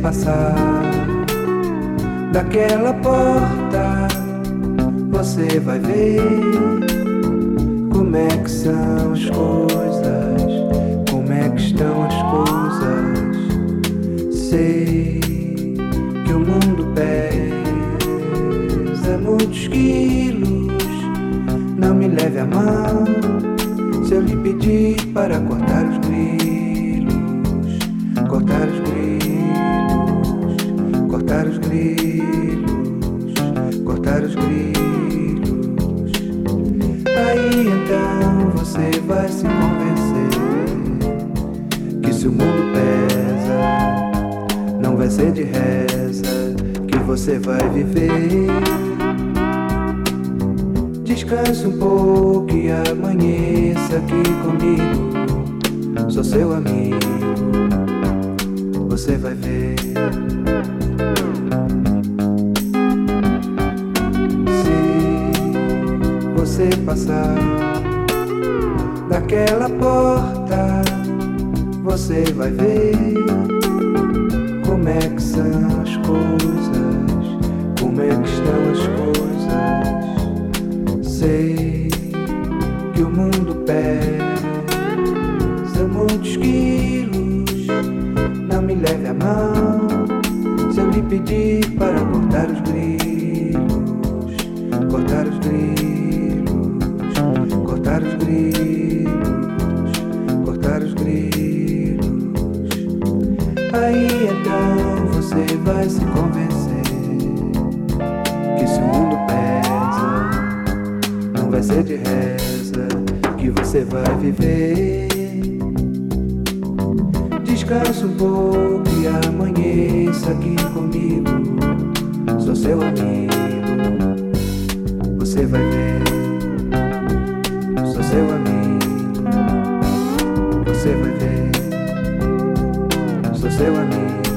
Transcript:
passar daquela porta, você vai ver como é que são as coisas, como é que estão as coisas. Sei que o mundo pesa muitos quilos, não me leve a mal se eu lhe pedir para cortar os grilos, cortar os grilos, cortar os grilos, cortar os grilos. Aí então você vai se convencer que se o mundo pesa, não vai ser de reza que você vai viver. Descanse um pouco e amanheça aqui comigo. Sou seu amigo, você vai ver. Se você passar daquela porta, você vai ver como é que são as coisas, como é que estão as coisas. Sei que o mundo pesa muitos quilos, não me leve a mal se eu lhe pedir para cortar os grilos, cortar os grilos, cortar os grilos, cortar os grilos. Aí então você vai se convencer que se o mundo pesa, não vai ser de reza que você vai viver. Descanse um pouco e amanheça aqui comigo. Sou seu amigo, você vai ver. Sou seu amigo, você vai ver. Sou seu amigo.